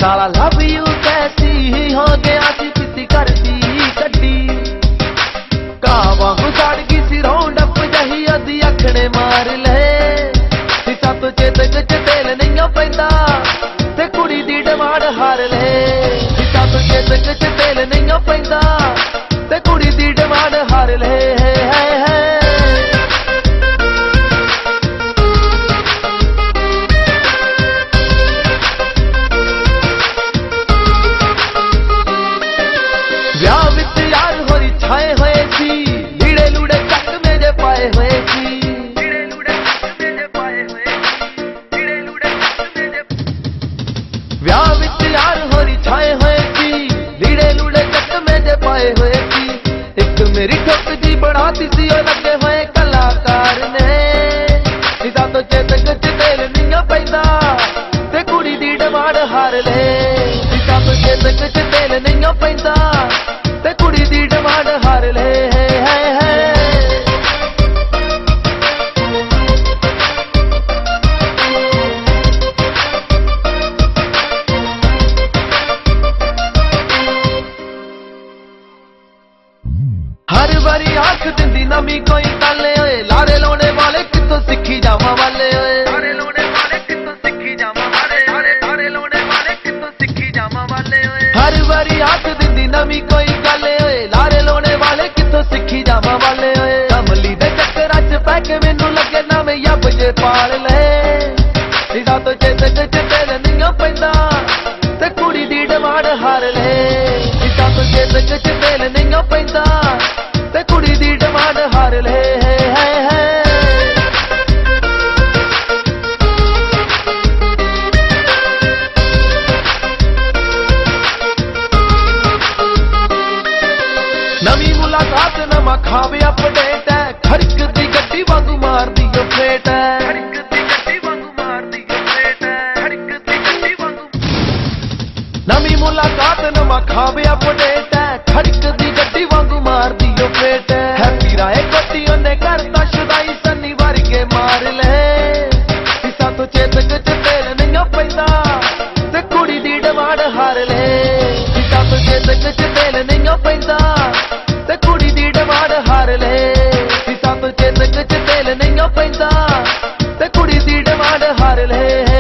साला love you कैसी हो गया सी किसी घर दी कड्डी कावा साड़ गई सी रौंड अप जही अधी अखने मार ले सत चेतक च तेल नहीं पैंदा ते कुड़ी दी डिमांड हार ले सत चेतक च तेल नहीं पैंदा ते कुड़ी दी डिमांड हार ले ਵਿਆਹ ਵਿੱਚ ਯਾਰ ਹੋਈ ਛਾਏ ਹੋਏ ਸੀ ਲੀੜੇ ਲੂੜੇ ਚੱਕ ਮੇਰੇ ਪਾਏ ਹੋਏ ਸੀ ਲੀੜੇ ਲੂੜੇ ਚੱਕ ਮੇਰੇ ਪਾਏ ਹੋਏ ਲੀੜੇ ਲੂੜੇ ਚੱਕ ਮੇਰੇ ਵਿਆਹ ਵਿੱਚ ਯਾਰ ਹੋਈ ਛਾਏ ਹੋਏ ਸੀ ਲੀੜੇ ਲੂੜੇ ਚੱਕ ਮੇਰੇ ਪਾਏ ਹੋਏ ਸੀ ਇੱਕ ਮੇਰੀ ਠੁੱਕ ਜੀ ਬਣਾਤੀ ਸੀ ਉਹ ਲੱਗੇ ਹੋਏ ਕਲਾਕਾਰ ਨੇ ਸਿੱਧਾ ਤੋਂ ਚੇਤਕ ਚ ਤੇਲ ਨਹੀਂ ਪੈਂਦਾ ਤੇ ਕੁੜੀ ਦੀ ਡਿਮਾਂਡ ਹਾਰ ਲੈ ਸਿੱਧਾ ਤੋਂ ਚੇਤਕ ਚ ਤੇਲ ਨਹੀਂ ਪੈਂਦਾ ਤੇ ਕੁੜੀ ਦੀ ਡਿਮਾਂਡ ਹਾਰ ਲੈ हर बारी आंख दिंदी नमी कोई गल ओए लारे लाने वाले कितों सिखी जावा वाले ओए लारे लाने वाले कितों सिखी जावा वाले लारे लाने वाले कितों सिखी जावा वाले ओए हर बारी आंख दिंदी नमी कोई गल ओए लारे लाने वाले कितों सिखी जावा वाले ओए कमली दे चक्कर च पै के मैनू लगे ना मैं यब जे पाल ले सीधा तो चेतक च तेल नहीं पैंदा ते कुड़ी दी डिमांड हार ले सीधा तो चेतक च तेल नहीं पैंदा ते कुड़ी दी डिमांड हार ले नवी मुलाकात नमा खावे अपडेट है खड़क दी गड्डी वांगू मार दी फेट है खड़क दी गड्डी वांगू मार दी फेट है खड़क दी गड्डी वांगू नवी मुलाकात नमा खावे अपडेट है खड़क दी गड्डी वांगू मार दी फेट है हैप्पी राय कोटी ओने करता शुदाई सन्नी वर्गे मार ले इसा तो चेतक च तेल नहीं पैंदा ते कुड़ी दी डिमांड हार ले इसा तो चेतक च तेल नहीं पैंदा ते कुड़ी दी डिमांड हार ले इसा तो चेतक च तेल नहीं पैंदा ते कुड़ी दी डिमांड हार ले